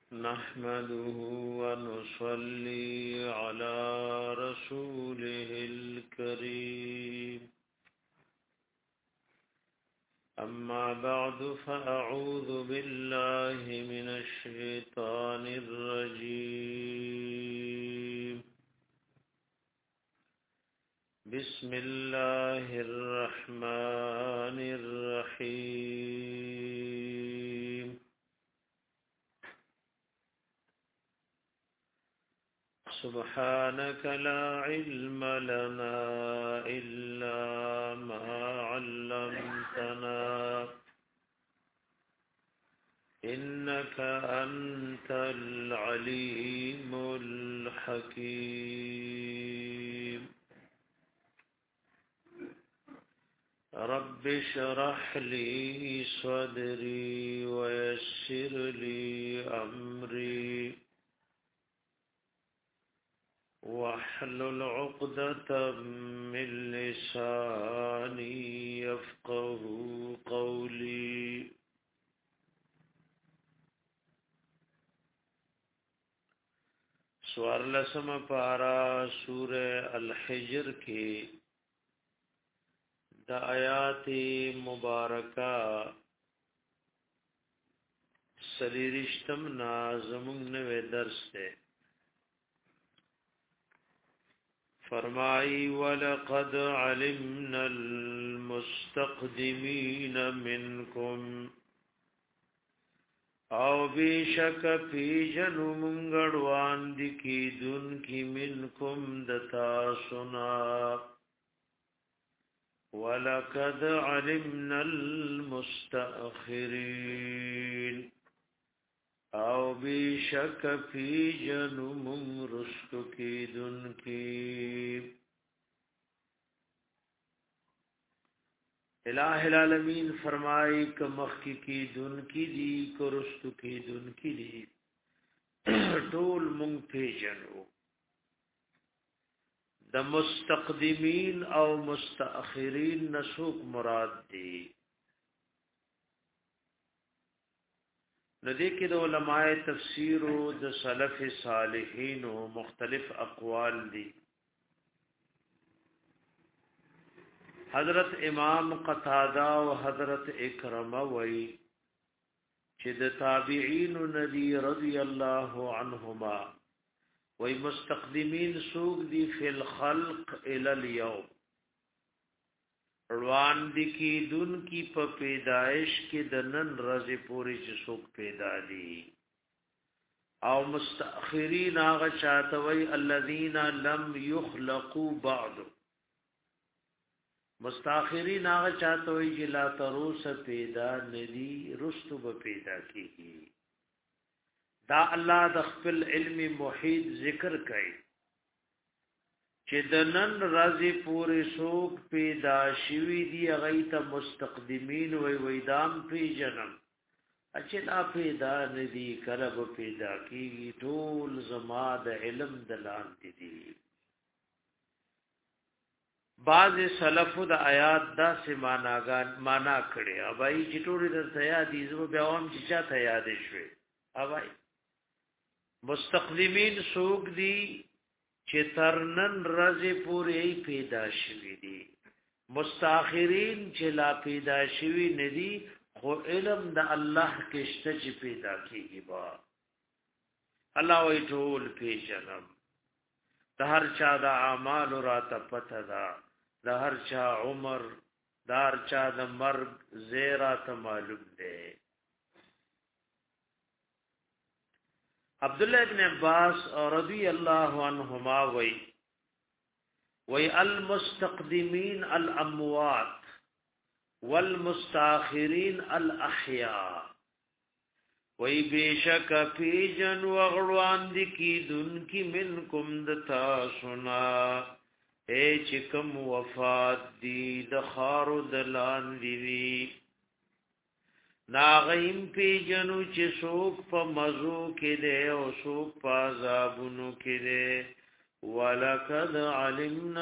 نحمده ونصلي على رسوله الكريم أما بعد فأعوذ بالله من الشيطان الرجيم بسم الله الرحمن الرحيم سبحانك لا علم لنا إلا ما علمتنا إنك أنت العليم الحكيم رب اشرح لي صدري ويسر لي أمري واحلل عقدة من لساني يفقه قولي سوار لسم پارا سورة الحجر کی دا آیات مبارکہ سلیرشتم نازمون نوے درس دے فرمائی وَلَقَدْ عَلِمْنَا الْمُسْتَقْدِمِينَ مِنْكُمْ او بیشک پی جنو منگڑوان دکی دن کی منکم دتا سنا وَلَقَدْ عَلِمْنَا الْمُسْتَأْخِرِينَ او بیشک فی جنم رستو کی دن کی الہ العالمین فرمائی کہ مخی کی دن کی دی کو رستو کی دن کی دی طول منگ پی جنو دا مستقدمین او مستاخرین نسوک مراد دی ندی کې د علماء تفسیر او د سلف صالحین او مختلف اقوال دي حضرت امام قتاده او حضرت اکرمه وی چې د تابعین ندی رضی الله عنهما وی مستقدمین سوق دی فی الخلق الى اليوم روان دی کی دن کی په پیدائش کې د نن ورځې پورې چې څوک پیدا دي او مستاخرین هغه چاته وی الذین لم یخلقوا بعد مستاخرین هغه چاته وی چې لا تروس پیدا ندي رستو به پیدا کیږي دا الله د خپل علم محیط ذکر کوي چې د نن ورځې پورې څوک پیدا شوي دي هغه ته مستقدمین وی دام پی جنم چې لا پیدا ندي کله به پیدا کیږي ټول زما د علم دلان دي بعض سلف د آیات دا سه معنا کړي اوبای چې ټول د یاد دي زو بیا هم چې چا ته یاد شوي اوبای مستقدمین څوک دي چې ترنن رزه پورې پیدا شوی دي مستاخرین چې لا پیدا شوی ندي خو علم د الله کې شته چې پیدا کیږي با الله وی ټول پیژنم د هر چا د اعمال را ته پته ده د هر چا عمر د هر چا د مرګ زیرا ته معلوم ده عبداللہ ابن عباس رضی اللہ عنہما وی المستقدمین الاموات والمستاخرین الاحیاء وی بیشک پی جن وغروان دی کی دن کی منکم دتا سنا اے چکم وفات دی دخارو دلان دیوی ناغیم پی جنو چې څوک په مزو کې دی او څوک په عذابونو کې دی ولقد علمنا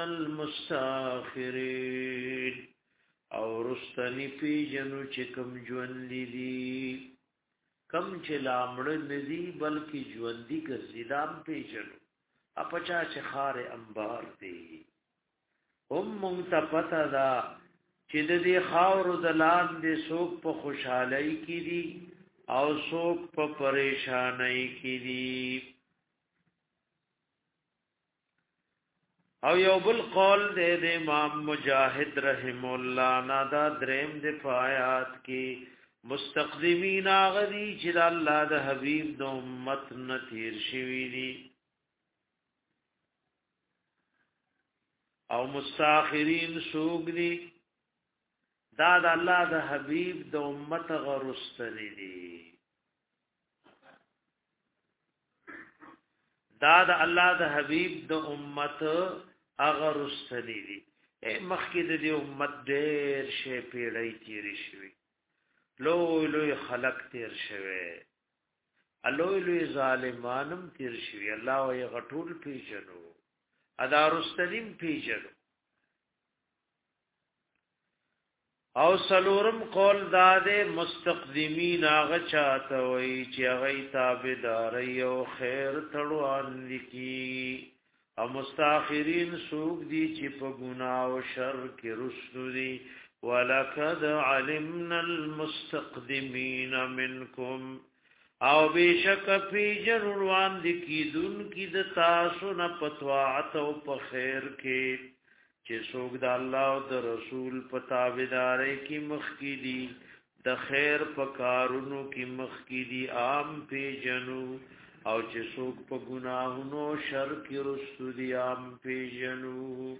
المستاخرين او رستنی پی جنو چې کوم ژوند دي کم چې لامړ ندی بلکې ژوندۍ ګرځیدام پیژنو اپچا چې خار انبار دی هم منتپتا دا چې د دې خاور د لاندې څوک په خوشحالۍ کې دي او څوک په پریشانۍ کې دي او یو بل قول دے امام مجاہد رحم الله نادا دریم د پایات کې مستقدمین اغدی چې الله د حبیب د امت نتیر شوی دي او مستاخرین سوق دي دا د الله د حبیب د امت غرستنی دي دا د الله د حبیب د امت غرستنی دي مخکې د دې امت ډېر شی پیړۍ تیر شوی لوی خلق تیر شوی لوی ظالمانم تیر شوی الله یې غټول پیژنو ادارستنیم پیژنو او سلورم قول داده مستقدمین آغا چاہتا وی چی اغی تابداری او خیر تڑوان لکی او مستاخرین سوک دی چی پا گناہ و شر کی رسلو دی وَلَقَدْ عَلِمْنَا الْمُسْتَقْدِمِينَ مِنْكُمْ او بیشک پی جنوان لکی دن کی دتاسو نا پتواعت او پا خیر کی چې څوک د الله او د رسول په تابعدارۍ کې مخ کې دي د خیر په کارونو کې مخ کې دي عام پیژنو او چې څوک په ګناهونو شر کې رسو دي عام پیژنو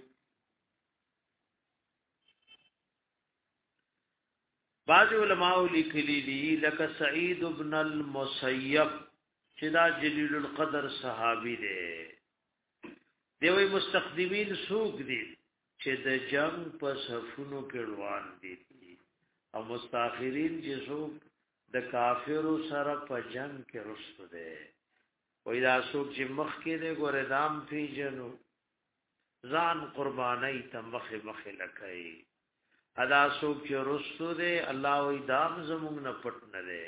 بعض علماء لیکلي دي لکه سعید ابن المسیب چې دا جلیل القدر صحابي دی دوی مستقدمین سوق دي چې د جنگ په صفونو کې روان دي او مستاخرین چې څوک د کافرو سره په جنگ کې رسو دي وای دا څوک چې مخ کې دی ګور دام پیژنو ځان قربانای ته مخ لکای ادا څوک چې رسو دي الله وای دام زمونږ نه پټ نه دی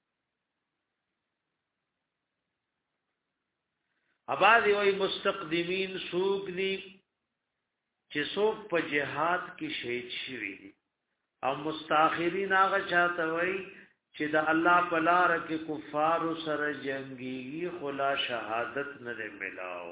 ابادی وای مستقدمین سوق دي چې څوک په جهاد کې شهید شوی دي او مستاخرین هغه چاته وای چې د الله په لار کې کفار سره جنگي خلا شهادت نه ملاو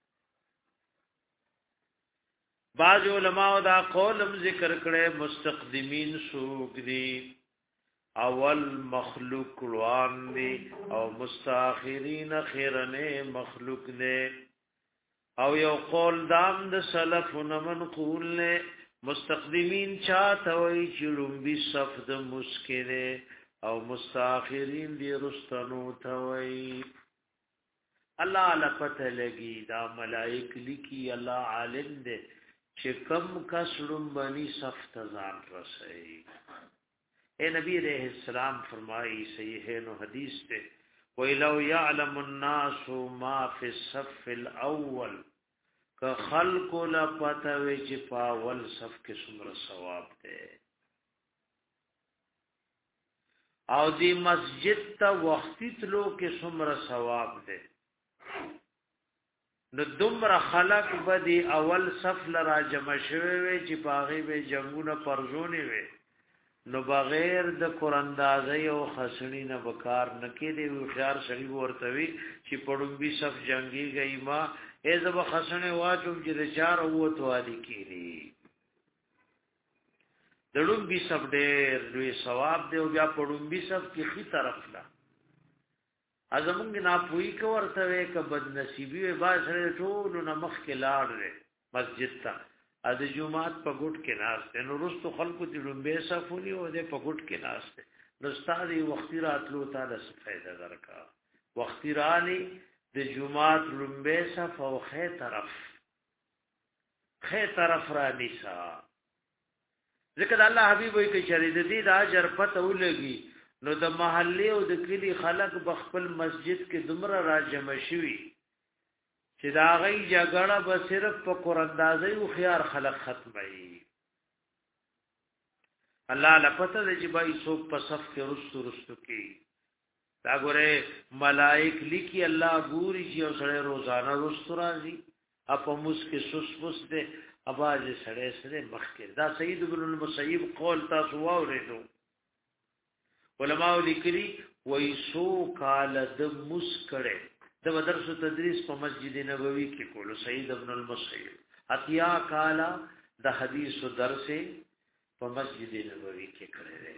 بعض علماء دا قولم ذکر کړي مستقدمین سوق دي اول مخلوق روان دي او مستاخرین خیرنه مخلوق دي او یو قول دام د سلفنا منقول نه مستقدمین چاته وی چلوم بی صف د مسکره او مستاخرین دی رستنو توي الله لپته لګي دا ملائک لکی الله عالم دې چې کم کسړم بني صف تزان رسي اے نبی علیہ السلام فرمائی صحیح نو حدیث ته وَلَوْ يَعْلَمُ النَّاسُ مَا فِي الصَّفِّ الْأَوَّلِ كَخَلْقُ لَپَتَوي چې پاول صف کې څومره ثواب ده او دی مسجد ته وختي تلو کې څومره ثواب ده نو دومره خلق بدی اول صف لرا جمع شوي وي چې باغې به جنگونه پرزونی وي نو بغیر د قراندازي او خسنی نه وکار نکې دی خيار شری ورتوي چې پړم بي صف جنگي گئی ما ایزه به خسنه واجب چې د چار او توالي کیږي دړم بي صف ډېر لوی ثواب دی او بیا پړم بي صف کې خي طرف لا ازمونږ نه پوي کو ورته ک بد نصیبي و با سره ټول نه مخ کې لاړ مسجد ته ا د جمعات په ګټ کې ناشته نو رستو خلکو دې لومبه صفونی او دې په ګټ کې ناشته نو ستاسو وختي راتلو تعالی څه فائدہ درکا وختي رانی د جمعات لومبه صف او خې طرف را نسا ذکر الله حبیب وي کې شرید دې د اجر پته ولګي نو د محلي او د کلی خلک بخپل مسجد کې دمره را جمع شوي چې دا غي جګړه به صرف په قراندازي او خيار خلق ختمي الله لپاره د جبای څوک په صف کې رستو کې دا ګوره ملائک لیکي الله ګوري چې اوسړه روزانه رست راځي اپ مسکه سس پس دے اواز سړې سړې مخکې دا سید ابن المسیب قول تاسو واورېدو علماء لیکلي وایسو کال د مسکړه د درس تدریس په مسجد نبوي کې کولو سید ابن المسیب اتیا کالا د حدیث درس په مسجد نبوي کې کړی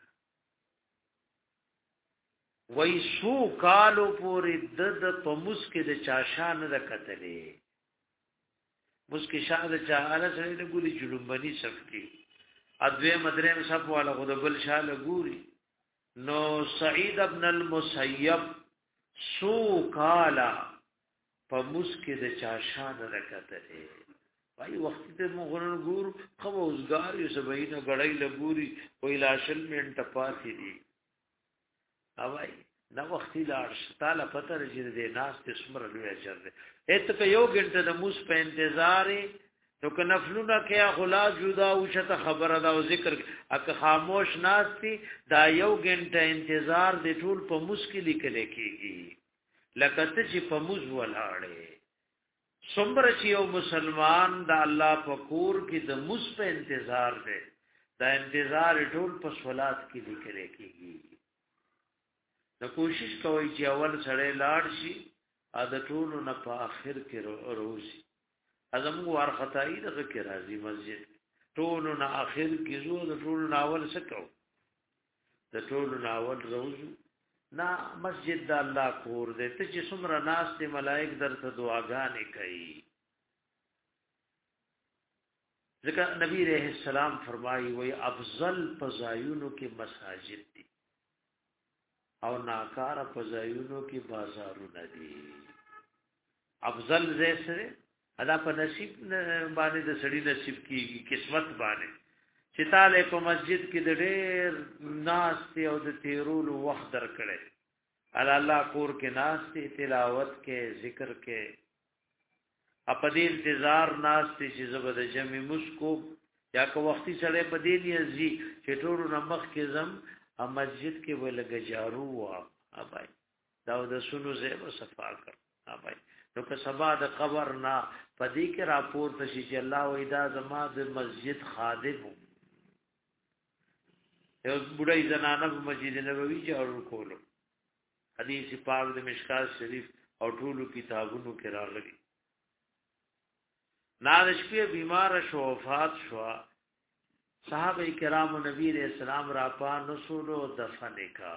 وایسو کالو پورې د په مسکه د چاشان د کتلې مسکی شاه د چاله سره د ګوري جلومبني صف کې ادوی مدرم صف والا غدبل شاه لګوري نو سعید ابن المسیب سو کالا په مسکی د چاشان رکته وای وخت ته مغرن ګور خو اوسګار یو سبینه غړای لګوري وای لاشل منټ پاتې دي اوای نو وختي لار تعالی پته رجې دې ناس ته سمر لوي اجر دې اته یو غنټه د موس په انتظار نو که نفلونه کې غلا جدا او شته خبره دا او ذکر اک خاموش ناس تي دا یو غنټه انتظار دې ټول په موس کې لیکل کېږي لکه ته چې په موس ولاړې څومره چې یو مسلمان د الله په کور کې د موس په انتظار دی دا انتظار ټول په صلات کې لیکل کېږي نو کوشش کوي چې اول سړی لاړ شي عادتونو نه په اخر کې روزي اعظم ور خدای دغه کې راځي مسجد ټولو نه اخر کې زو د ټولو ناول سکو د ټولو ناول روزو نا مسجد د الله کور دې ته چې څومره ناس ته ملائک درته دعاګانې کوي ځکه نبی رحم السلام فرمایي وي افضل فزایونو کې مساجد دي او ناکار فزایونو کې بازارونه دي افضل زیسره ادا په نصیب باندې د سړی نصیب کیږي قسمت باندې چې تعالی په مسجد کې د ډېر ناس او د تیرولو وخت درکړي الله کور کې ناس تلاوت کې ذکر کې په دې انتظار ناس چې زبد جمع مسکو یا کو وختي سړی په دې نیزي چې ټول نمخ کې زم ا مسجد کې ولګ جارو وا ابای دا د سونو زیب صفا کړ ابای نو که سبا د قبر نه پدې کې راپور تشي چې الله وېدا زما د مسجد خادم یو بډای زنانه په مسجد نبوي جوړ کولو حدیث پاک د مشکات شریف او ټولو کتابونو کې راغلي نارشپی بیمار شو وفات شو صحابه کرام نبی علیہ السلام را پا نسولو دفن کا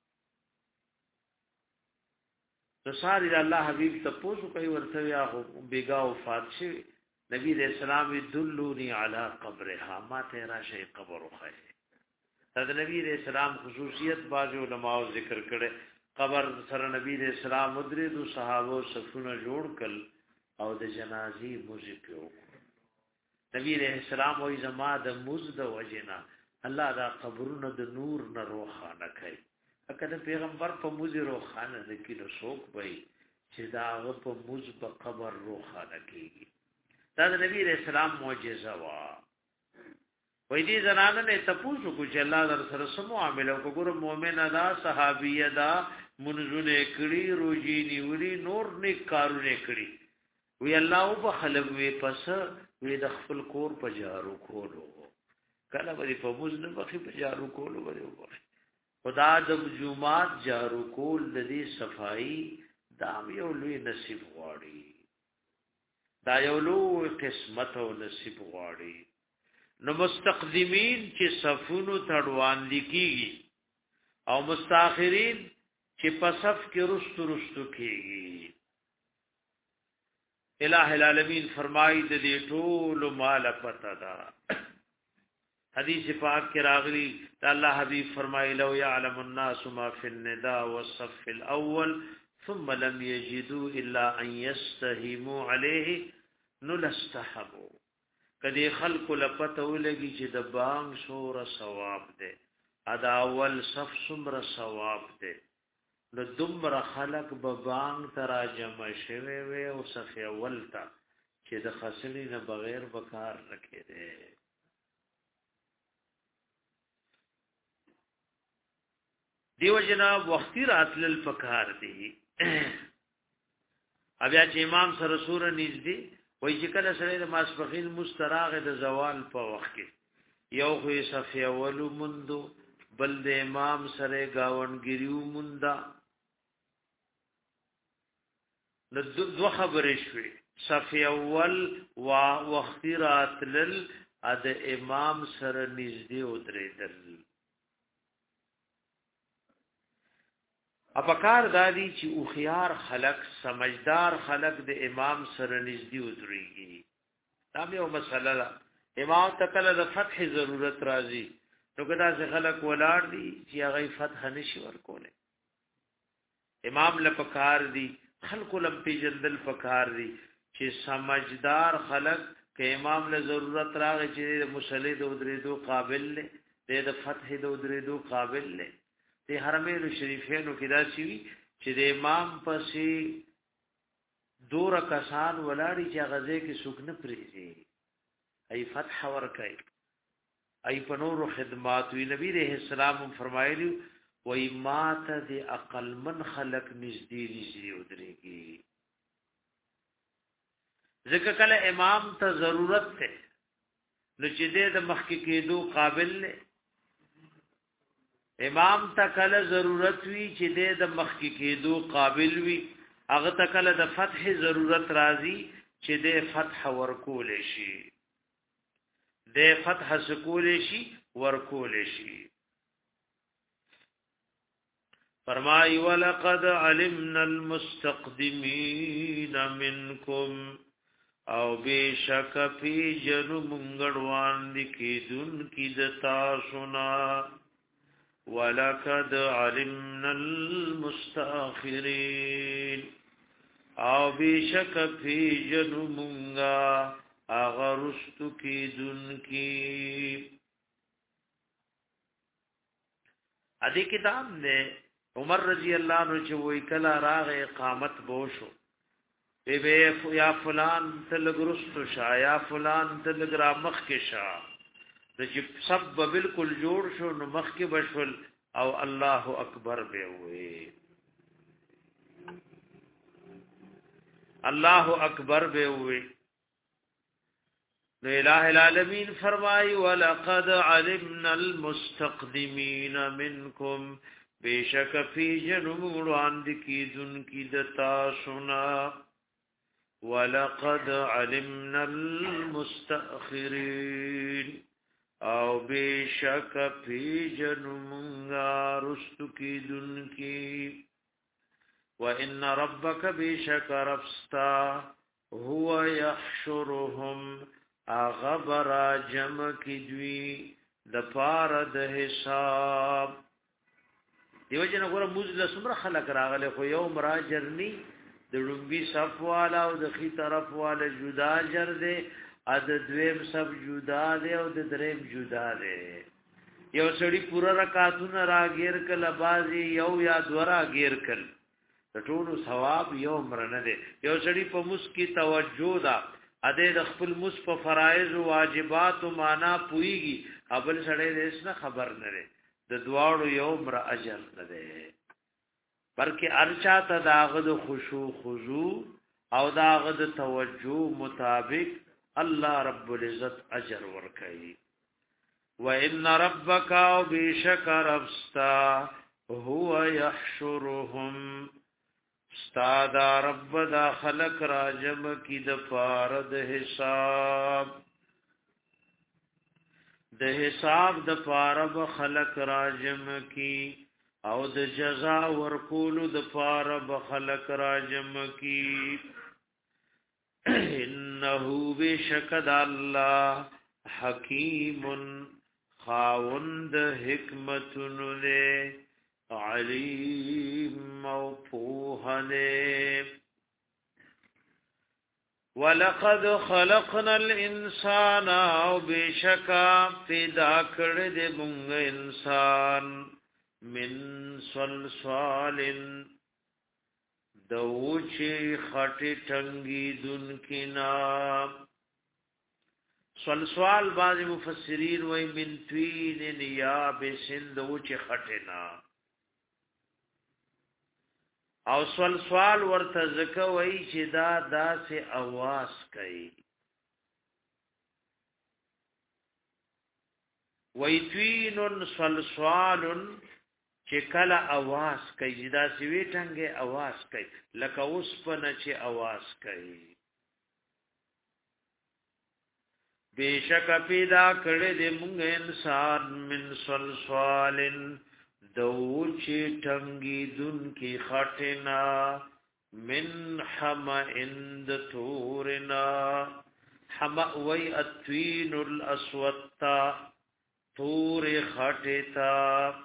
تو ساری الله حبیب تپوسو کوي ورته یا بیگا وفات شي نبی علیہ السلام دلونی علی قبرها ما ته راشه قبر خو دا نبی علیہ السلام خصوصیت باج علماء ذکر کړي قبر سره نبی علیہ السلام مدري دو صحابه صفونه جوړ کړ او د جنازي موزیک یو نبی علیہ السلام وې زما د مزد وجنا الله دا قبرونه د نور نه روخانه کوي کله پیغمبر په موزي روخانه د کینو شوق وای چې دا په موز په قبر روخانه کیږي دا د نبی علیہ السلام معجزه وا وې دې زنانه نه تاسو کو چې الله در سره سمو عامل او ګور مؤمن ادا صحابیه دا منزونه کړي روزي نیولي نور نیک کارونه کړي وی الله په خلق وی پس وی د خپل کور په جارو کولو کله وی په موږ نه بخي په جارو کولو وی خدا د جمعات جارو کول د دې صفائی دا یو لوی نصیب غواړي دا یو لوی قسمت او نصیب غواړي نو مستقدمین چې صفونو تړوان لیکيږي او مستاخرین چې په صف کې رستو کېږي الہ العالمین فرمایي د دې ټول مال پتا دا حدیث پاک کې راغلی الله حبیب فرمایي لو يعلم الناس ما في النداء والصف الاول ثم لم يجدوا الا ان يستهموا عليه نلستحبوا کدی خلق لپته ولګي چې د بانګ سور ثواب ده ادا اول صف سمره ثواب ده نو دمر خلق ببانگ تراجم شوه وی او صفی اول تا چې د خسلی نه بغیر بکار رکھے دے دیو جناب وختي راتل پکار دی بیا چې امام سره سور نږدې وای چې کله سره د ماسپخین مستراغ د زوال په وخت کې یو خو صفی اول مندو بل د امام سره گاونګریو موندا نو دو خبرې شوې صفی اول وختي راتل د امام سره نږدې ودرېدل اپکار دادی چې او خيار خلق سمجدار خلق د امام سره نږدې ودرېږي دا یو مسله ده امام تکله د فتح ضرورت راځي نو کدا چې خلق ولاړ دي چې هغه فتح نشي ورکوله امام لپکار دي خلق لم پیجندل پکار دي چې سمجدار خلق که امام له ضرورت راغی چې مصلی د ودرېدو قابل نه د فتح د ودرېدو قابل نه د حرمین شریفینو کې دا شي چې د امام پسې دور کسان ولاړی چې غزه کې سوق نه پریږي ای فتح ورکای ای پنور خدمات وی نبی رحم السلام فرمایلی و مات د عقل من خلق نږدې دي ودرېږي ځکه کله امام ته ضرورت ده نو چې د مخکې کېدو قابل نه امام ته کله ضرورت وی چې د مخکې کېدو قابل وی هغه ته کله د فتح ضرورت راځي چې د فتح ورکول شي د فتح سکول شي ورکول شي فرمای ولقد علمنا المستقدمين منكم او بشک فی جنو منګړوان دي کې دن کی دتا سنا ولقد علمنا المستاخرين او بشک فی جنو منګا اغرست کی دن کی ادي کتاب نے عمر رضی اللہ عنہ چې وی کلا راغ اقامت بوشو یا فلان تلګرست شا یا فلان تلګرا مخ کې شا د چې سب بالکل جوړ شو نو مخ کې بشول او الله اکبر به وي الله اکبر به وي نو الہ العالمین فرمای ولقد علمنا المستقدمین منکم بیشک فی جنوب راند کی دن کی دتا سنا ولقد علمنا المستأخرین او بیشک فی جنوب رست کی دن کی وان ربک بیشک ربستا هو یحشرهم اغبر جمع کی دوی د پارد حساب دیو جن غره موزله سمره خلق راغله خو یوم راجرنی د لومبي صف والا او د خي طرف والا جدا جر دے ا د دویم سب جدا دے او د دریم جدا دے یو سړی پورا رکعاتونه راګیر کله بازي یو یا دورا غیر کل د ټولو ثواب یو مرنه دے یو سړی په مسکی توجه دا ا د خپل مس په فرایض او واجبات او معنا پويږي ابل سړی دې نه خبر نه لري د دواړو یو مر اجر نه ده بلکې ارچا ته داغد خشوع خضوع او داغد توجه مطابق الله رب العزت اجر ورکړي وان ربک بشک ربستا هو يحشرهم استاد رب دا خلق راجم کی د فارد حساب د حساب د فارب خلق راجم کی او د جزا ورکول د فارب خلق راجم کی انه بشکد الله حکیم خاوند حکمتن له علیم او پوهنه ولقد خلقنا الانسان او بشکا پیدا کړی د موږ انسان من صلصال دوچی خټی ټنګي دن کنا صلصال بعض مفسرین وای من توین یا بسن دوچی خټنا او سوال ورته زکه وای چې دا داسې आवाज کوي ویتوین سلسال چې کله आवाज کوي دا سوي ټنګه आवाज کوي لکه اوس په نه چې आवाज کوي بیشک پیدا کړې دې موږ انسان من سلسالن دوچی ټنګي دن کی خټنا من حما اند تورنا حما وی اتوین الاسوتا تور خټتا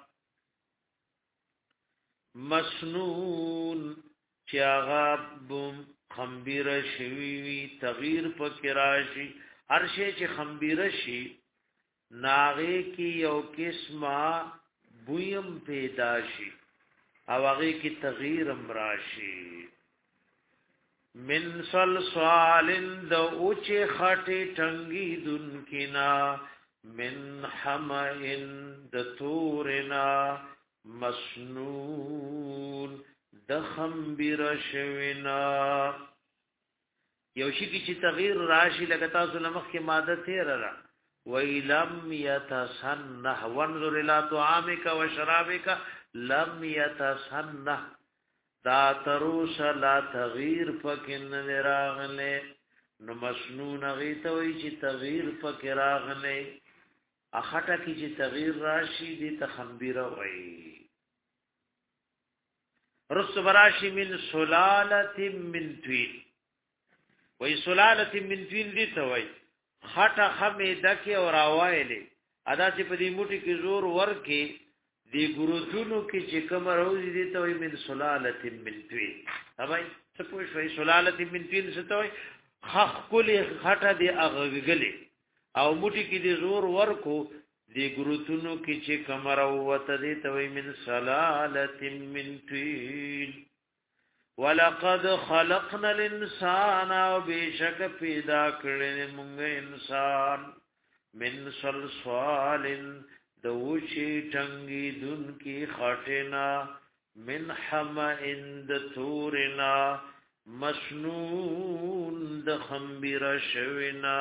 مسنون چاغاب خمبیر شوی تغییر پکې راشي هر شی چې خمبیر شي ناغه کی یو قسمه بویم پیدا شي او هغه کی تغییر امراشي من صلصال د اوچه خټه ټنګي دن کنا من حمئن د تورنا مسنون د خمبیر شوینا یو شي کی چې تغییر راشي لکه تاسو لمخ کې ماده تیر را وَإِلَمْ يَتَسَنَّهْ وَانْظُرْ إِلَى طَعَامِكَ وَشَرَابِكَ لَمْ يَتَسَنَّهْ دا تروس لا تغییر پکن راغله نو مسنون غیتوي چې تغییر پک راغله اخټه کی چې تغییر راشي دي تخمبيره وای رس براشي من سلاله من طين وای سلاله من طين دي توي خټه خمه دکه او راوایلې ادا چې په دې موټي کې زور ورکې دی ګروتونو کې چې کوم روزي دي ته وي من سلاله من طين هاوای څه پوه شوي سلاله من طين څه ته وي خخ کلی خټه دی اغغلې او موټي کې دی زور ورکو دی ګروتونو کې چې کوم راوته دي ته وي من سلاله من طين ولقد خلقنا الانسان وبشك پیدا کړل موږ انسان من صلصال دوشي ټنګي دن کی خټنا من حمئن د تورنا مسنون د خمبیر شوینا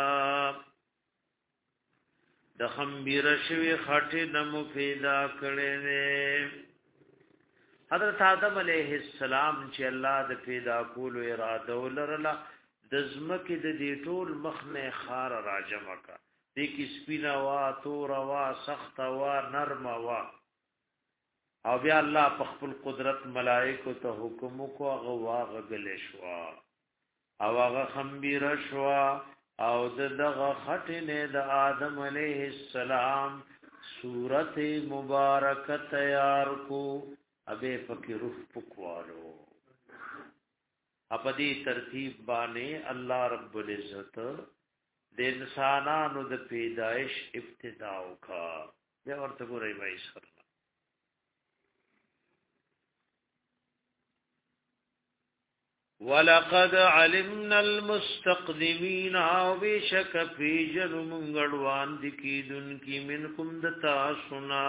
د خمبیر شوی خټنا مو پیدا کړل حضرت آدم علیہ السلام چې الله د پیدا کولو اراده ولرله د زمکه د دې ټول مخنه خار راجمه کا دې کې سپینا وا تور وا سخت وا نرم وا او بیا الله په خپل قدرت ملائکه ته حکم کو هغه واغل شوا او هغه خمبیر شوا او دغه خټنه د آدم علیہ السلام صورت مبارکه تیار کو ابه پکې روح پکوالو اپدی ترتیب باندې الله رب العزت د انسانانو د پیدائش ابتدا وکا بیا ورته ګورای وای سره ولقد علمنا المستقدمين او بشك في جنم غړوان دکیدن کی منکم دتا سنا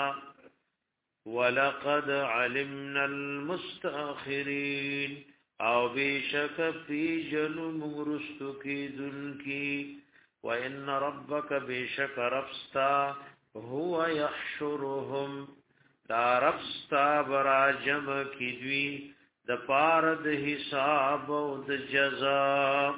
ولقد علمنا المستاخرين او بشك في جنم مرستو کی دن کی وان ربك بشك ربستا هو يحشرهم دا ربستا براجم کی دوی د پارد حساب او د جزاء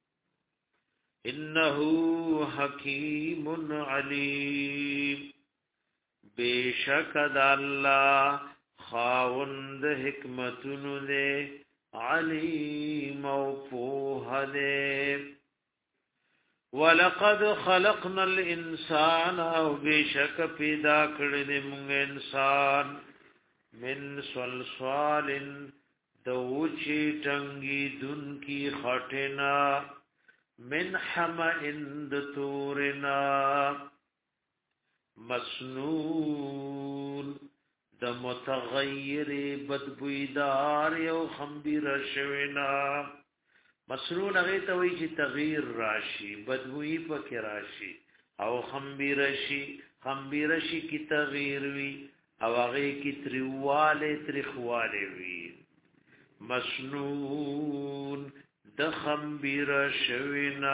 انه حکیم علیم بیشک د الله خاوند حکمتونو دے علیم او پوه دے ولقد خلقنا الانسان او بیشک پیدا کړل موږ انسان من صلصال دوچی ټنګي دن کی خټنا من حمئن د تورنا مسنون د متغیر بدبویدار یو خمبیر شوینا مسنون هغه ته وی چې تغییر راشي بدبوئی پکې راشي او خمبیر شي کی تغییر وی او هغه کی تریواله تریخواله وی مسنون دخم بیر شوینا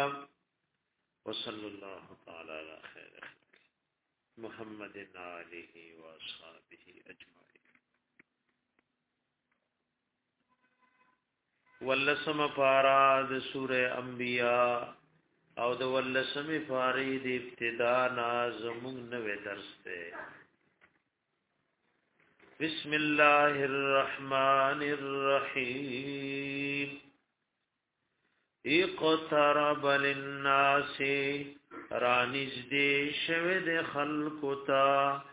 وصلی اللہ تعالی علی خیر محمد آلہ و اصحابہ اجمعین. ولسم پارا د سورہ انبیاء او د ولسم پاری د ابتدا نازمون نوې درس ته. بسم الله الرحمن الرحیم. اقترب للناس رانزدې شوه د خلقو ته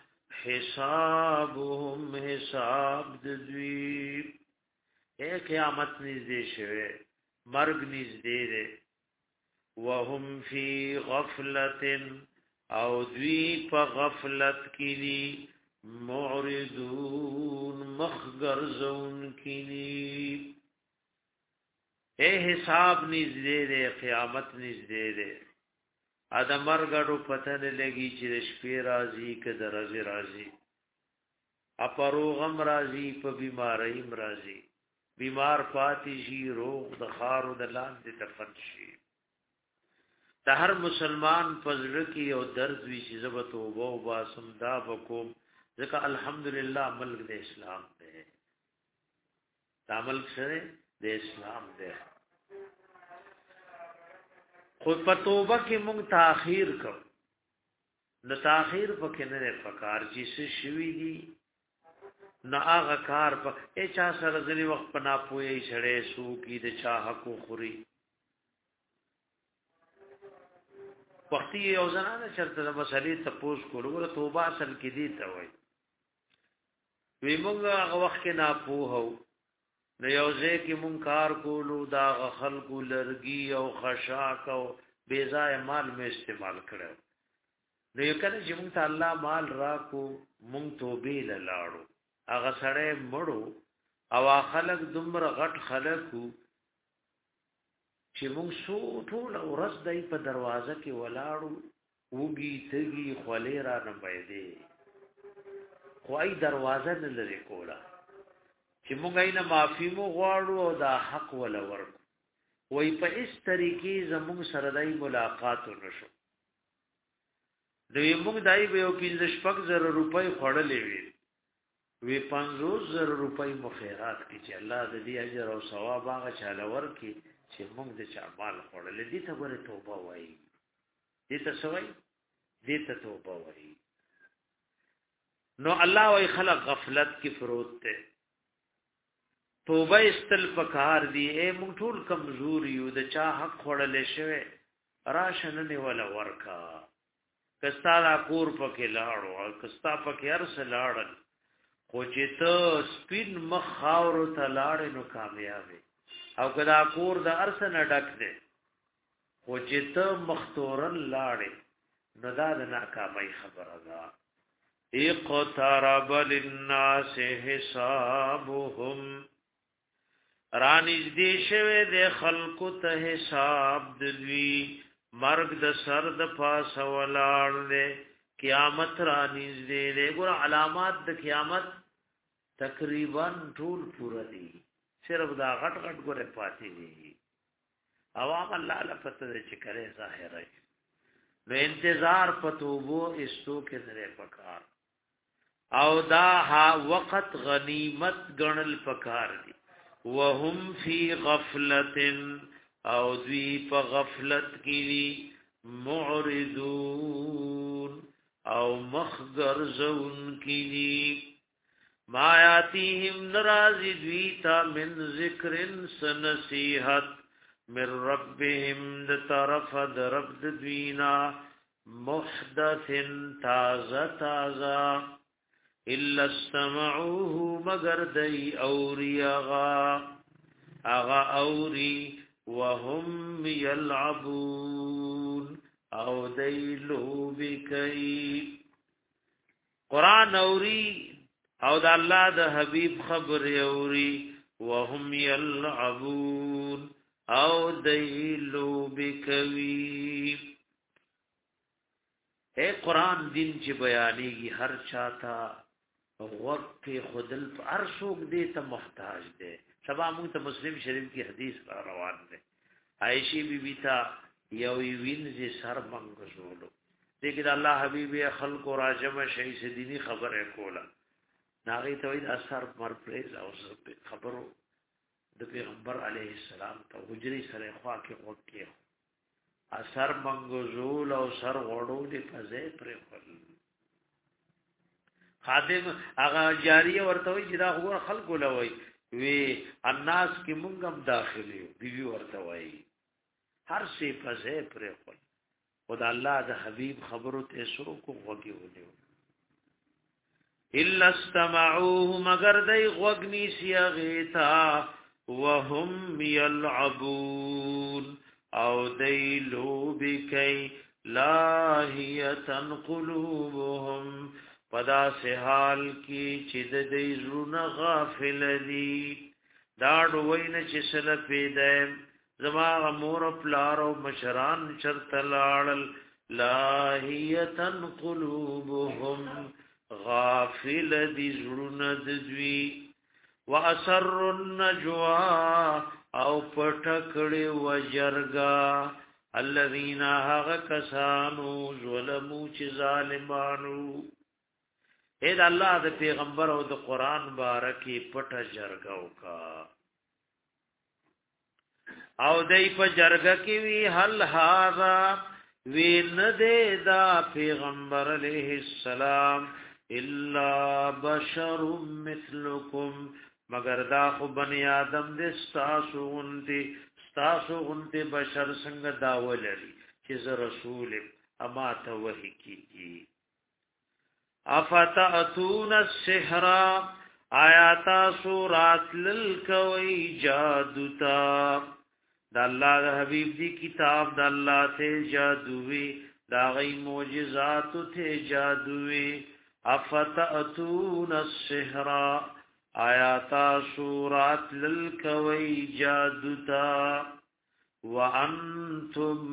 حسابهم حساب د دوی. قیامت نزدې شوه مرګ نزدې ده. وهم فی غفلت او دوی په غفلت کې دي. معرضون مخگرزون کینی. حساب نزدې ده قیامت نزدې ده. ادم مرګړو پته نه لګي چې شپې راځي که درځي راځي. اپرو غم راځي په بیماری راځي. بیمار پاتې شي روغ د خارو د لاندې دفن شي. د هر مسلمان پزړه کې یو درد وی چې زبر توبه او باسم دا وکوم ځکه الحمدلله ملک د اسلام دی. دا ملک سره د اسلام دی. خو په توبه کې مونږ تاخير کوو. نو تاخير پکې نه پکار چې څه شوي دي نه هغه کار په چا سره ځلې وخت پنا پوي شړې سو کې د چا حق خوري. وختي یو ځنانه چرته د مسلې تپوس کولو توبه اصل کې دي ته وای. وی مونږ هغه وخت کې نه پوهو نو یو ځای کې مونږ کار کولو دا خلکو لرګي او خشاک او بے ځای مال می استعمال کړو. نو یو کله چې مونږ ته الله مال راکو مونږ توبې لاړو. هغه سړی مړو او خلک دومره غټ خلکو چې مونږ سو ټول ورځ دای په دروازه کې ولاړو. وګي تګي خولې را نه بيدې خوای دروازه نه لري کولا چې مونږ یې نه معافي مو غواړو او دا حق ولا ورکو. وای په اس طریقې زموږ سره دای ملاقات ونشو. دوی مونږ دای به یو 15,000 روپۍ خړلې وی 50,000 روپۍ مو خیرات کی چې الله دې اجر او ثواب هغه چاله ورکي چې مونږ د چا مال خړلې. دي ته ګوره توبه وای. دي ته سوای دي ته توبه وای. نو الله وای خلق غفلت کی فروت ته. توبه استل پکار دی. مونږ ټول کمزور یو د چا حق خړلې شوی راشن نه ولا ورکا. کستا را کور پکې لاړو او کستا پکې ارس لاړل خو چې ته سپین مخ خاور ته لاړې نو کامیابې. او کدا کور د ارس نه ډک دی خو چې ته مختورن لاړې نو دا د ناکامۍ خبره ده. اقترب للناس حسابهم رانیز دی شوه د خلقو ته حساب دوی. مرگ د سر د پاس ولاړ دی. قیامت رانیز دی. ګور علامات د قیامت تقریبا ټول پورا دي. صرف دا غټ غټ ګوره پاتې دي. عوام الله لپاره چې کرے ظاهر ہے. نو انتظار پتوبو استو کې نه پکار او دا وقت غنیمت ګڼل پکار دي. وهم فی غفلت او دوی په غفلت کې معرضون او مخغرزون کې. ما یاتیهم نرازی دویتا من ذکرن سنسیحت من ربهم د طرف د رب د دوینا محدث تازه الا استمعوه مگر دی اوری اغا اوری وهم یلعبون او دی لوبی کئی. قرآن اوری او د الله د حبیب خبر اوري. وهم يلعبون او دیلو بکوی. اے قرآن دین چې بیانېږي هر چاته وقت خودل هر څوک دې ته محتاج دی سبا موږ ته مسلم شریف کی حدیث را روان ده عائشہ بی بی تا یو وینځي سر منګزولو دغه الله حبیب خلق راجم شي دینی خبره کوله ناغي ته د اثر مرپریز او خبرو د پیغمبر علیه السلام ته حجری سره خوا کې وکي اثر منګزول او سر غړو دې فزې پر خپل خادم هغه جاریه ورته وي چې دا هو خلق لوي وی الناس کې مونږم داخلي بیبي ورته وای هر څه فزې پر خپل خدا الله د حبيب خبرو ته سو کو وږي ونیو الا استمعوه مگر دای غوګنی سیغتا وهم يلعبون او دای لوبکای لاهیتن قلوبهم پدا سے حال کی چې د دې زړه غافل دي دا ډوین چې سره پیدا زما مور پلار او مشران چرته لاړل لاهیتن قلوبهم غافل دي زړه د دوی واسر النجوا او پټکړي وجرګا الذين هغ کسانو ظلموا چې ظالمانو اے د الله د پیغمبر او د قران بارکی پټه جرګاو کا او دای په جرګه کې وی هل هاذا وی نه دې دا پیغمبر علیہ السلام الا بشر مثلکم مگر دا خو بنی آدم دې ستاسو غنتی بشر څنګه داول لري چې رسول اما ته وحی کیږي افتاتون السحر آیات سورات للکوی جادوتا دا اللہ دا حبیب دی کتاب دا اللہ تے جادوی دا غی معجزات تے جادوی افتاتون السحر آیات سورات للکوی جادوتا وانتم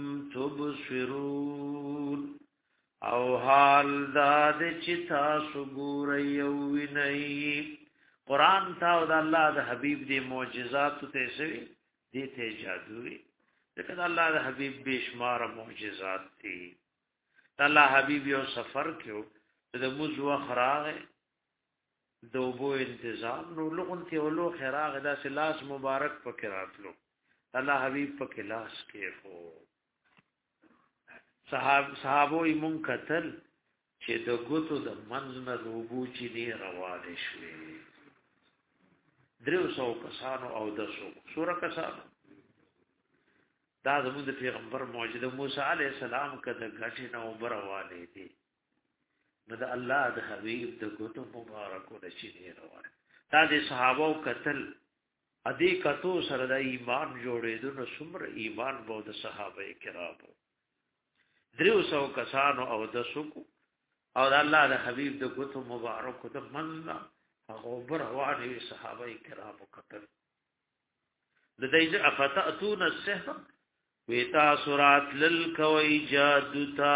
تبصرون او حال داد چې تاسو ګورئ او وینئ قران تا او د الله د حبيب دی معجزات ته سوي دي ته جادوي ځکه الله د حبيب بشمار معجزات دي الله حبيب یو سفر کېو د موضوع خراغه دوبو انتظام نو لغون ته ولو خراغه دا سلاس مبارک پکې راتلو الله حبيب پکې لاس کې هو صحابو ایمون قتل چې د ګوتو د منځ نه روبو چې دی روانه شوې 300 کسانو او 200 سوره کسانو دا زموږ د پیغمبر معجزه موسی علی السلام کده غټي نه وبروانه دي نو د الله د حبیب د ګوتو مبارکو د چې دی روانه دا د صحابو قتل ادي کتو سره د ایمان جوړېدو نو څومره ایمان بو د صحابه کرامو 300 کسانو او 200 او د الله د حبیب د ګوتو مبارک د مننا هغه بروانه صحابه کرامو قتل د دې افتاتون السحر ویتا سورات للکوی جادوتا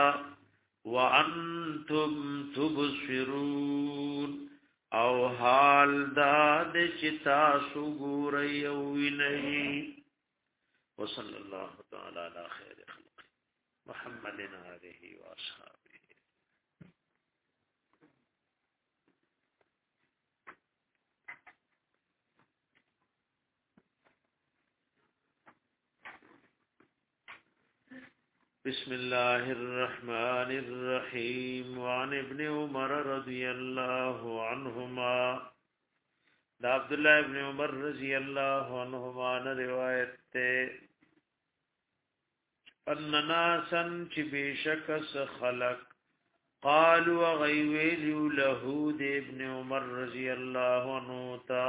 وانتم تبصرون او حال دا د چتا سګوري او ویني وصلی الله تعالی علی خیر خلق محمد علیه و اصحابہ بسم الله الرحمن الرحيم وعن ابن عمر رضي الله عنهما دا عبد الله ابن عمر رضی الله عنهما روایت ته ان ناسن چې بشکس خلق قالوا غيويل له ابن عمر رضی الله عنه تا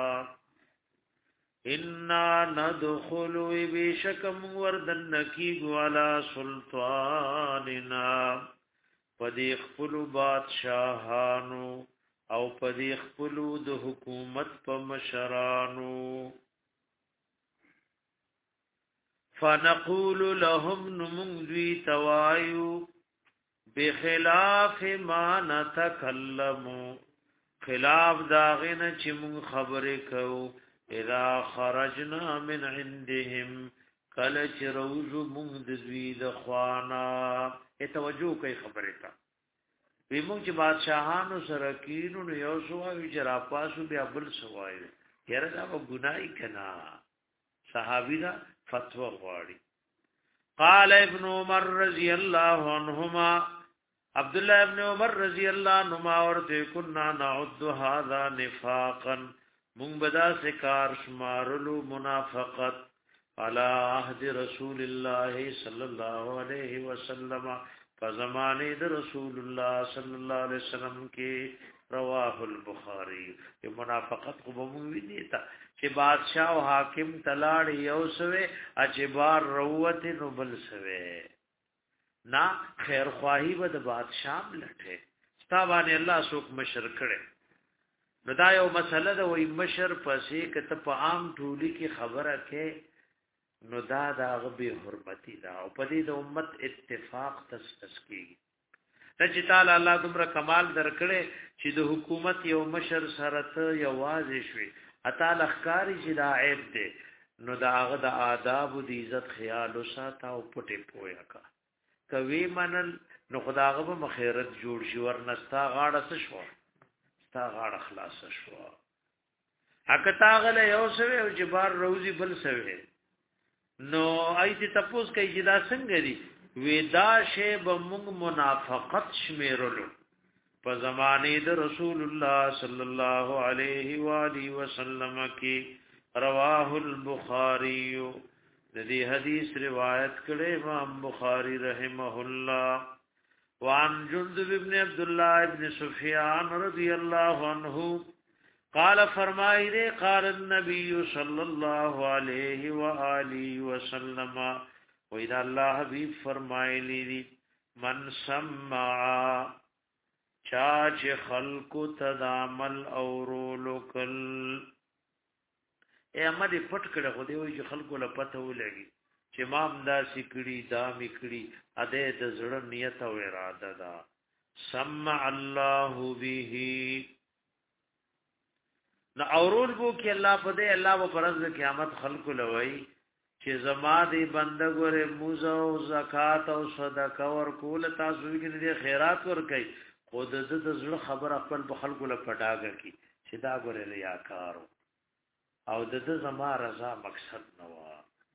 انا ندخل بشکم وردن کی على سلطاننا پدې خپل بادشاہانو او پدې خپل د حکومت په مشرانو فنقول لهم نمغوی توايو بخلاف ما نتکلم خلاف داغنه چې مون خبرې کو اذا خرجنا من عندهم کله چې روزو مونږ د دوی د خوانا توجه کوي خبره تا وی مونږ چې بادشاہانو سره کینو نو یو سوای چې را پاسو بیا بل سوای یره دا ګناي کنا صحابي دا فتوا غواړي قال ابن عمر رضی الله عنهما عبد الله ابن عمر رضی الله عنهما ورته كنا نعد هذا نفاقا مونږ بدا سکار شمارلو منافقت على عهد رسول الله صلی الله علیه وسلم فزمانه د رسول الله صلی الله علیه وسلم کې رواه البخاری یہ منافقت کو بموی دیتا چې بادشاہ او حاکم تلاړ یو سوے اجبار روت نو بل سوے نا خیر خواهی ود بادشاہ لټه ستابانه الله سوک مشر کړي ندا یو مسله د وای مشر پسې کته په عام ټولی کې خبره کې نو دا غبي حرمتي دا او په دې د امت اتفاق تسکی چې تعالی الله دومره کمال درکړي چې د حکومت یو مشر سره ته یوازې شوي اتعال اخکاری چې دا عیب دی نو دا هغه د آداب او د عزت خیال وساته او پټه پویا کا کوي منل نو خداغه به مخیرت جوړ شي ورنستا غاړه څه شو ستا غاړه خلاص شو حق تاغله یو سوي او جبار روزي بل سوي نو ایت تپوس کوي چې دا څنګه دي ودا شی به موږ منافقت شمیرلو په زمانه د رسول الله صلی الله علیه و آله وسلم کې رواه البخاری د دې حدیث روایت کړي امام بخاری رحمه الله وعن جندب ابن عبد الله ابن سفیان رضی الله عنه قال فرمائے دے قال النبي صلی اللہ علیہ وآلہ وسلم وإذا اللہ حبیب فرمائے لی من سمع چاچ خلق تدامل اورولکل اے اما دی پټ کړه خو دی وی چې خلکو له پته ولګي چې امام دا سکړي دا میکړي اده د زړه نیت او اراده دا سمع الله به نو اورول بو کې الله په دې الله په پرز قیامت خلق لوي چې زما دې بندګوره موزه او زکات او صدقه ور کول تاسو کې دې خیرات ور کوي خود د زړه خبر خپل په خلق له پټاګه کی چې دا ګوره ریاکارو او د زما رضا مقصد نوا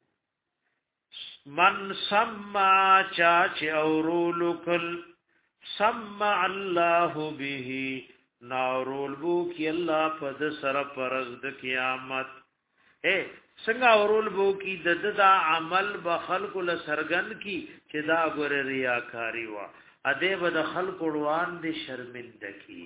من سمع چا چې اورولکل سمع الله به ناورول بو کی الله پد سر پرز د قیامت اے څنګه اورول بو کی د عمل به خلق له سرګن کی چې دا ګور ریاکاری وا اده به د خلق وړوان دي شرمندگی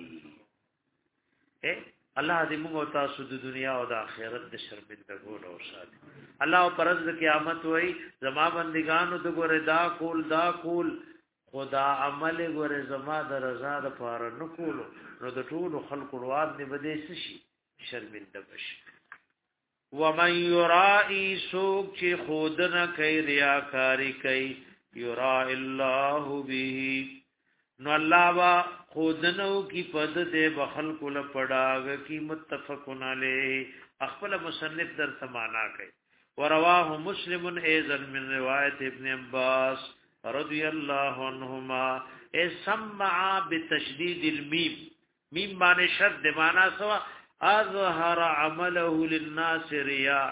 اے الله دې موږ تاسو د دنیا او د آخرت د شرمندګو او ساتي الله پرز د قیامت وای زما بندگانو د ګور دا کول خدا عمل ګوره زما د رضا د پاره نکولو نو د ټول خلق ورواد دی بده شي شرمنده بشي ومن يرائي سوق چې خودنه کوي ریاکاری کوي يرائي الله به نو الله وا خودنو کی پد دې بخلق له پډاګ کی متفقن علیه خپل مصنف در سمانا کوي ورواه مسلم ايضا من روایت ابن عباس رضی اللہ عنہما اے سمع بتشدید المیم میم معنی شد معنی سوا اظهر عمله للناس رياء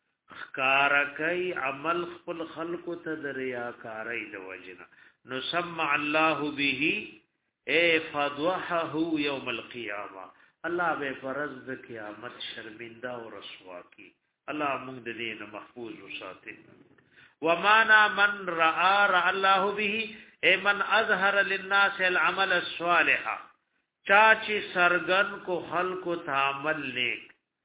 خکارکی عمل خپل خلق ته ریاکاری لوجنا نو سمع الله به اے فضحه يوم القيامه الله به فرض د قیامت شرمنده او رسوا کی الله موږ د دین محفوظ وساتي ومانا من رأى الله به اي من اظهر للناس العمل الصالح چاچی سرگن کو خلق تعمل نیک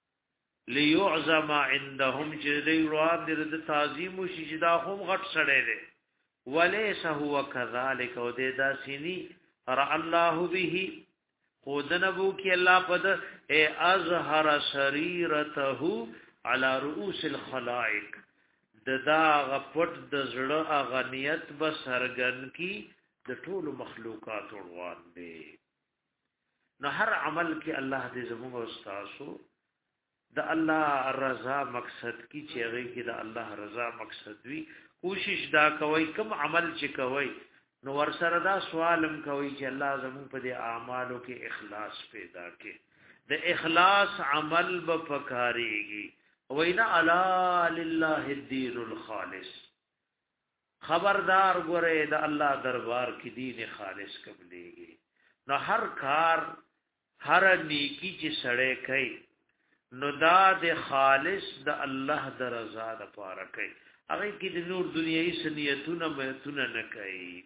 ليعظم عندهم جدي روان دې د تعظیم او شجدا هم غټ سړی دی وليس هو كذلك او دې داسيني رأى الله به خودنبو کی الله پد اي اظهر سريرته على رؤوس الخلائق ددا غپټ د زړه اغنیت به سرګن کی د ټول مخلوقات روان دي نو هر عمل کې الله دې زموږ استادو د الله رضا مقصد کی چې هغه کې د الله رضا مقصد وي کوشش دا کوي کوم عمل چې کوي نو ور سره دا سوالم کوي چې الله زموږ په دې اعمالو کې اخلاص پیدا کړي د اخلاص عمل به پکاريږي وینا الا لله الدين الخالص خبردار ګره د الله دربار کې دین خالص قبليږي نو هر کار هر نیکی چې سړی کوي نو دا د خالص د الله د رضا لپاره کوي هغه کې د نور دنیوي سنیتونه مهتونه نه کوي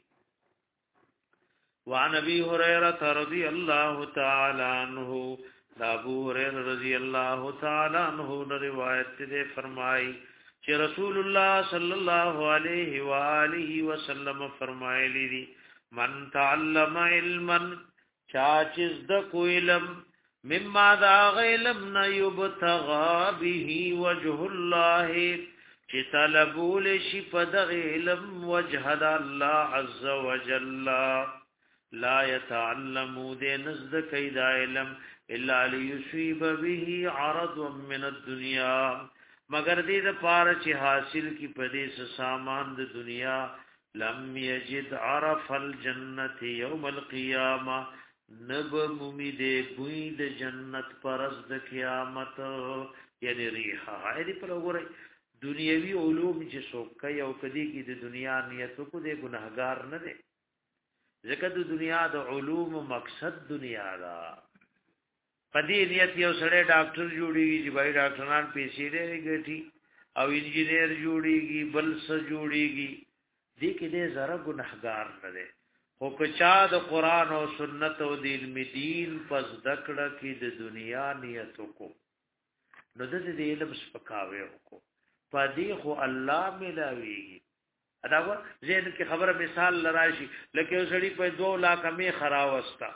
وعن ابي هريره رضي الله تعالى عنه ابو هريره رضی الله تعالی عنہ روایت دے فرمائی کہ رسول اللہ صلی اللہ علیہ والہ وسلم فرمائے لی من تعلم علما چاچز د کو علم مما دا علم نہ یبتغى به وجه الله چې طلبول شي په علم وجه الله عز وجل لا يتعلموا دې نزد کید علم الا ليصيب به عرض من الدنيا مگر دې د پاره چې حاصل کی پدې سامان د دنیا لم يجد عرف الجنه يوم القيامه نب ممید بوئی د جنت پرز د قیامت یعنی ریحه دې پر وګورئ دنیوي علوم چې څوک کوي او کدي کې د دنیا نیت کو دې ګناهګار نه دي ځکه د دنیا د علوم مقصد دنیا دا پدې نیت یو سړی ډاکټر جوړیږي چې بای ډاکټران پیسې لري ګټي او انجینیر جوړیږي بل څه جوړیږي دې کې دې زره ګناهګار نه دي خو کچا د قران او سنت او د علم دین پس دکړه کې د دنیا نیت کو نو د دې علم سپکاوي وکړو پدې خو الله ملاويږي ادا و زین کی خبره مثال لراشي لکه سړی په 2 لک می خراوستا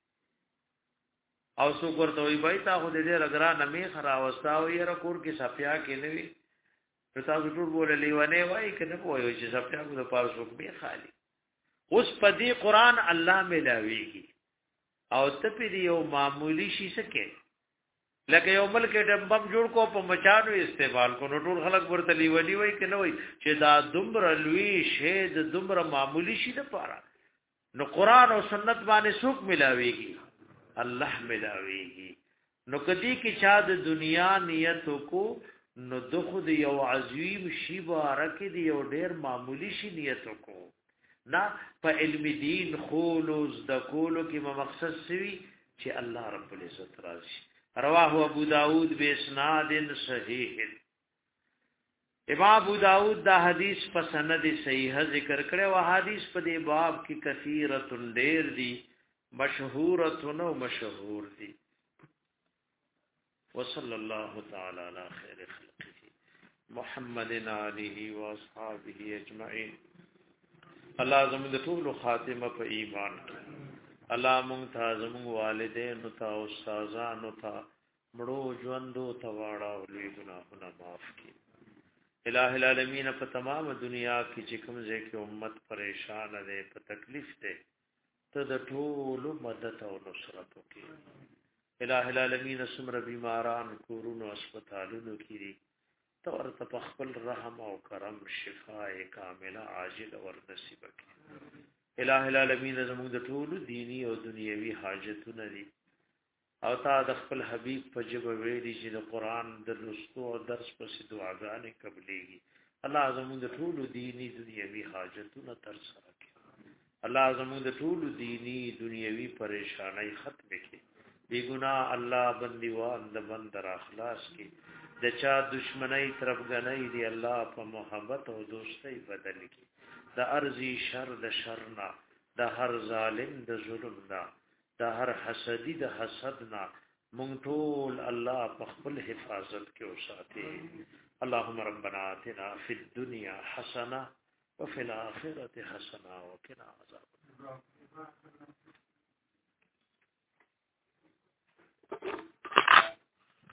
او سو ورته وي بای تا خو دې رګرا نمی خراوستا او یې رکور کې سپیا کې نوي تاسو ټول بولې ونه وای کنه کوی چې سپیا کو د پارسو کې خالی اوس پدې قران الله ملاويږي او ته په یو معمولی شي سکه لکه یو ملک ډبم جوړ کو په مچانو استعمال کو نو ټول خلک ورته لیونی وای کنه وای چې دا دومره لوی شی د دومره معمولی شي د پاره نو قران او سنت باندې څوک ملاويږي الله ملاويږي نو کدی کی چا د دنیا نیت کو نو د خود یو عظیم شی بارک دی یو ډیر معمولی شی نیت کو نا په علم دین خولوز د کولو کې مقصد سوي چې الله رب العزت راضي رواه ابو داود باسناد صحیح امام ابو داود دا حدیث په سند صحیح ذکر کړي او حدیث په دې باب کې کثیرۃ ډیر دي مشهورۃ نو مشهور دي وصلی الله تعالی علی خیر خلقه محمد علیه و اصحابہ اجمعین الله زموږ د ټول خاتمه په ایمان کې الله مونږ ته زموږ والدین او تا استادانو ته مړو ژوندو ته واړه او لوی ګناهونه معاف کړي الٰه العالمین په تمام دنیا کې چې کوم ځای کې امت پریشان ده په تکلیف ده ته د ټول مدد او نصرت وکړي الٰه العالمین سمره بیماران کورونو هسپتالونو کې دي تو ورته په خپل رحم او کرم شفاء کامله عاجل ور نصیب کړي الٰه العالمین زموږ د ټول دینی او دنیوي حاجتونه دي او تا د خپل حبیب په جبه ویلي چې د قران د لوستو او درس په دعاګانې قبليږي الله زموږ د ټول دینی دنیوي حاجتونه تر سره کړي الله زموږ د ټول دینی دنیوي پریشانای ختم کړي بی ګناه الله بندیوان د بندر اخلاص کړي د چا دشمنی طرفګنۍ دی الله په محبت او دوستۍ بدل کړي د ارضی شر د شرنا د هر ظالم د ظلم نه د هر حسدی د حسد نه مونږ ټول الله په خپل حفاظت کې وساتي اللهم ربنا آتنا فی الدنيا حسنه وفي الاخره حسنه وقنا عذاب